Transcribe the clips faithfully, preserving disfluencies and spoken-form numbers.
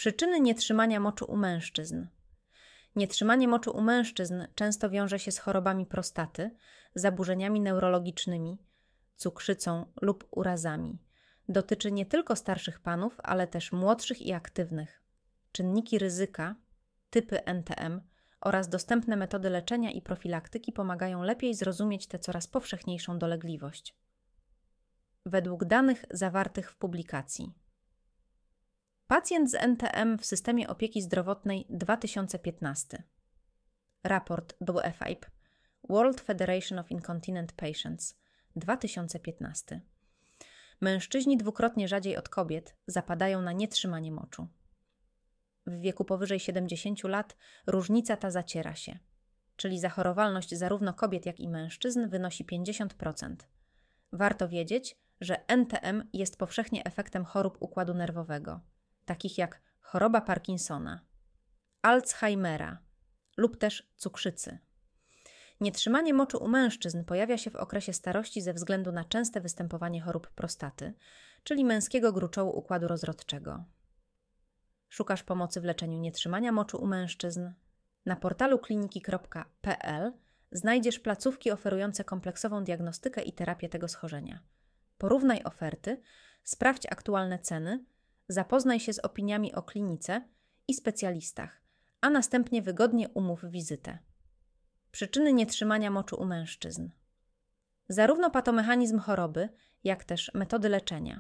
Przyczyny nietrzymania moczu u mężczyzn. Nietrzymanie moczu u mężczyzn często wiąże się z chorobami prostaty, zaburzeniami neurologicznymi, cukrzycą lub urazami. Dotyczy nie tylko starszych panów, ale też młodszych i aktywnych. Czynniki ryzyka, typy N T M oraz dostępne metody leczenia i profilaktyki pomagają lepiej zrozumieć tę coraz powszechniejszą dolegliwość. Według danych zawartych w publikacji. Pacjent z N T M w systemie opieki zdrowotnej dwa tysiące piętnasty. Raport W F I P World Federation of Incontinent Patients dwa tysiące piętnasty. Mężczyźni dwukrotnie rzadziej od kobiet zapadają na nietrzymanie moczu. W wieku powyżej siedemdziesięciu lat różnica ta zaciera się, czyli zachorowalność zarówno kobiet, jak i mężczyzn wynosi pięćdziesiąt procent. Warto wiedzieć, że N T M jest powszechnie efektem chorób układu nerwowego, takich jak choroba Parkinsona, Alzheimera lub też cukrzycy. Nietrzymanie moczu u mężczyzn pojawia się w okresie starości ze względu na częste występowanie chorób prostaty, czyli męskiego gruczołu układu rozrodczego. Szukasz pomocy w leczeniu nietrzymania moczu u mężczyzn? Na portalu kliniki kropka p l znajdziesz placówki oferujące kompleksową diagnostykę i terapię tego schorzenia. Porównaj oferty, sprawdź aktualne ceny, zapoznaj się z opiniami o klinice i specjalistach, a następnie wygodnie umów wizytę. Przyczyny nietrzymania moczu u mężczyzn. Zarówno patomechanizm choroby, jak też metody leczenia.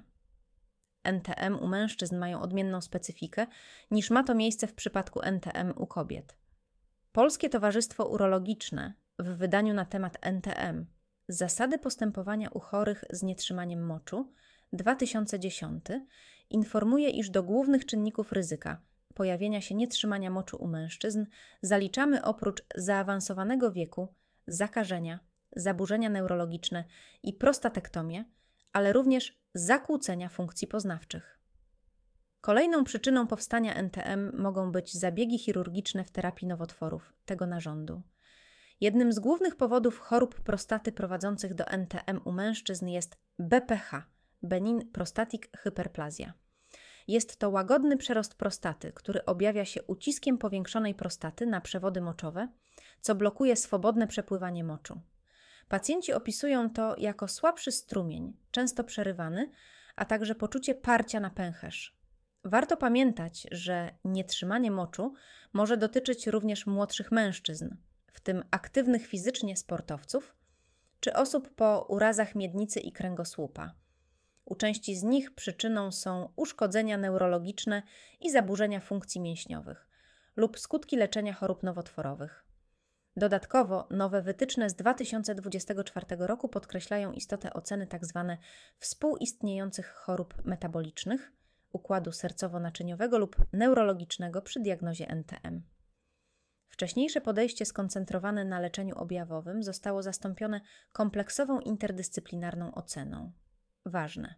N T M u mężczyzn mają odmienną specyfikę niż ma to miejsce w przypadku N T M u kobiet. Polskie Towarzystwo Urologiczne w wydaniu na temat N T M Zasady postępowania u chorych z nietrzymaniem moczu dwa tysiące dziesiąty informuje, iż do głównych czynników ryzyka pojawienia się nietrzymania moczu u mężczyzn zaliczamy oprócz zaawansowanego wieku, zakażenia, zaburzenia neurologiczne i prostatektomię, ale również zakłócenia funkcji poznawczych. Kolejną przyczyną powstania N T M mogą być zabiegi chirurgiczne w terapii nowotworów tego narządu. Jednym z głównych powodów chorób prostaty prowadzących do N T M u mężczyzn jest B P H – Benign Prostatic Hyperplasia. Jest to łagodny przerost prostaty, który objawia się uciskiem powiększonej prostaty na przewody moczowe, co blokuje swobodne przepływanie moczu. Pacjenci opisują to jako słabszy strumień, często przerywany, a także poczucie parcia na pęcherz. Warto pamiętać, że nietrzymanie moczu może dotyczyć również młodszych mężczyzn, w tym aktywnych fizycznie sportowców, czy osób po urazach miednicy i kręgosłupa. U części z nich przyczyną są uszkodzenia neurologiczne i zaburzenia funkcji mięśniowych lub skutki leczenia chorób nowotworowych. Dodatkowo nowe wytyczne z dwa tysiące dwudziestego czwartego roku podkreślają istotę oceny tzw. współistniejących chorób metabolicznych, układu sercowo-naczyniowego lub neurologicznego przy diagnozie N T M. Wcześniejsze podejście skoncentrowane na leczeniu objawowym zostało zastąpione kompleksową interdyscyplinarną oceną. Ważne.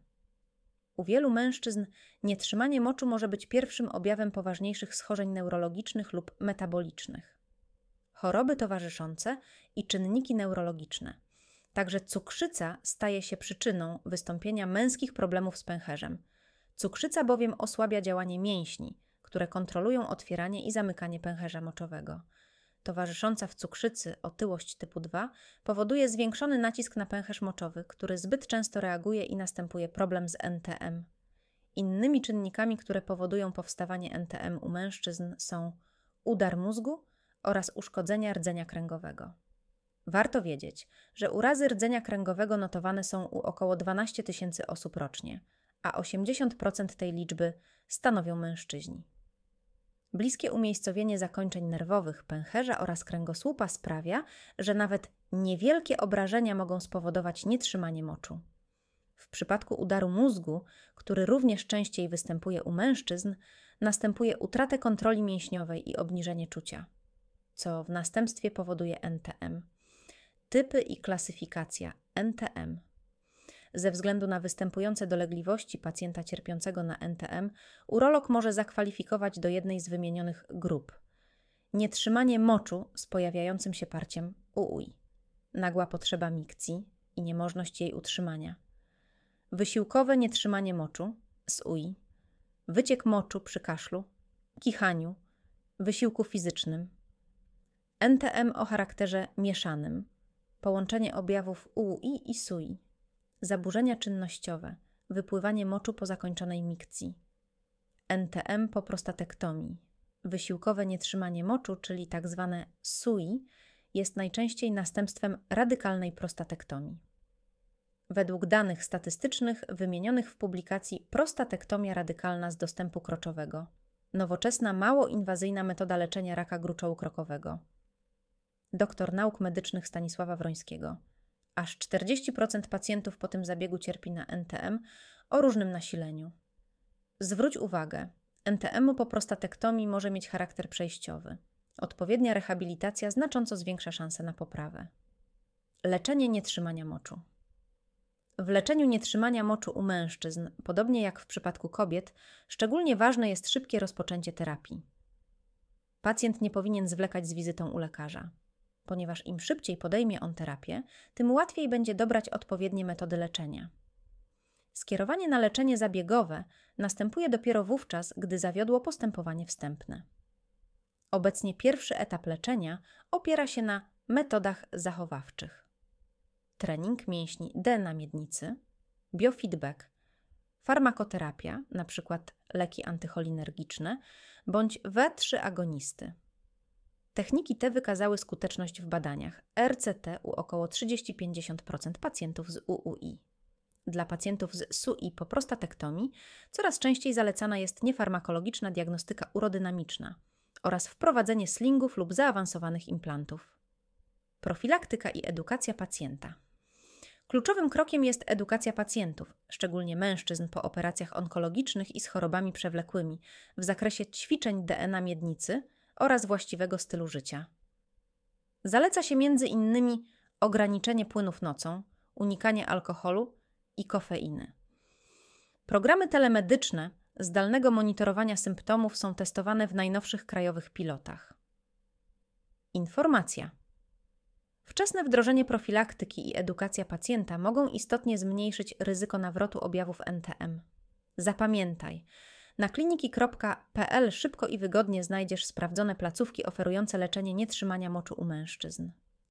U wielu mężczyzn nietrzymanie moczu może być pierwszym objawem poważniejszych schorzeń neurologicznych lub metabolicznych. Choroby towarzyszące i czynniki neurologiczne. Także cukrzyca staje się przyczyną wystąpienia męskich problemów z pęcherzem. Cukrzyca bowiem osłabia działanie mięśni, które kontrolują otwieranie i zamykanie pęcherza moczowego. Towarzysząca w cukrzycy otyłość typu dwa powoduje zwiększony nacisk na pęcherz moczowy, który zbyt często reaguje i następuje problem z N T M. Innymi czynnikami, które powodują powstawanie N T M u mężczyzn są udar mózgu oraz uszkodzenia rdzenia kręgowego. Warto wiedzieć, że urazy rdzenia kręgowego notowane są u około dwanaście tysięcy osób rocznie, a osiemdziesiąt procent tej liczby stanowią mężczyźni. Bliskie umiejscowienie zakończeń nerwowych pęcherza oraz kręgosłupa sprawia, że nawet niewielkie obrażenia mogą spowodować nietrzymanie moczu. W przypadku udaru mózgu, który również częściej występuje u mężczyzn, następuje utratę kontroli mięśniowej i obniżenie czucia, co w następstwie powoduje N T M. Typy i klasyfikacja N T M. Ze względu na występujące dolegliwości pacjenta cierpiącego na N T M, urolog może zakwalifikować do jednej z wymienionych grup. Nietrzymanie moczu z pojawiającym się parciem U U I. Nagła potrzeba mikcji i niemożność jej utrzymania. Wysiłkowe nietrzymanie moczu z U I. Wyciek moczu przy kaszlu kichaniu, wysiłku fizycznym, N T M o charakterze mieszanym, połączenie objawów U U I i S U I, zaburzenia czynnościowe, wypływanie moczu po zakończonej mikcji, N T M po prostatektomii, wysiłkowe nietrzymanie moczu, czyli tzw. S U I, jest najczęściej następstwem radykalnej prostatektomii. Według danych statystycznych wymienionych w publikacji Prostatektomia radykalna z dostępu kroczowego, nowoczesna, mało inwazyjna metoda leczenia raka gruczołu krokowego, doktor nauk medycznych Stanisława Wrońskiego. Aż czterdzieści procent pacjentów po tym zabiegu cierpi na N T M o różnym nasileniu. Zwróć uwagę, N T M po prostatektomii może mieć charakter przejściowy. Odpowiednia rehabilitacja znacząco zwiększa szanse na poprawę. Leczenie nietrzymania moczu. W leczeniu nietrzymania moczu u mężczyzn, podobnie jak w przypadku kobiet, szczególnie ważne jest szybkie rozpoczęcie terapii. Pacjent nie powinien zwlekać z wizytą u lekarza, ponieważ im szybciej podejmie on terapię, tym łatwiej będzie dobrać odpowiednie metody leczenia. Skierowanie na leczenie zabiegowe następuje dopiero wówczas, gdy zawiodło postępowanie wstępne. Obecnie pierwszy etap leczenia opiera się na metodach zachowawczych. Trening mięśni D na miednicy, biofeedback, farmakoterapia, np. leki antycholinergiczne, bądź W trzy agonisty. Techniki te wykazały skuteczność w badaniach R C T u około trzydzieści do pięćdziesięciu procent pacjentów z U U I. Dla pacjentów z S U I po prostatektomii coraz częściej zalecana jest niefarmakologiczna diagnostyka urodynamiczna oraz wprowadzenie slingów lub zaawansowanych implantów. Profilaktyka i edukacja pacjenta. Kluczowym krokiem jest edukacja pacjentów, szczególnie mężczyzn po operacjach onkologicznych i z chorobami przewlekłymi, w zakresie ćwiczeń D N A miednicy oraz właściwego stylu życia. Zaleca się między innymi ograniczenie płynów nocą, unikanie alkoholu i kofeiny. Programy telemedyczne zdalnego monitorowania symptomów są testowane w najnowszych krajowych pilotach. Informacja. Wczesne wdrożenie profilaktyki i edukacja pacjenta mogą istotnie zmniejszyć ryzyko nawrotu objawów N T M. Zapamiętaj, na kliniki kropka p l szybko i wygodnie znajdziesz sprawdzone placówki oferujące leczenie nietrzymania moczu u mężczyzn.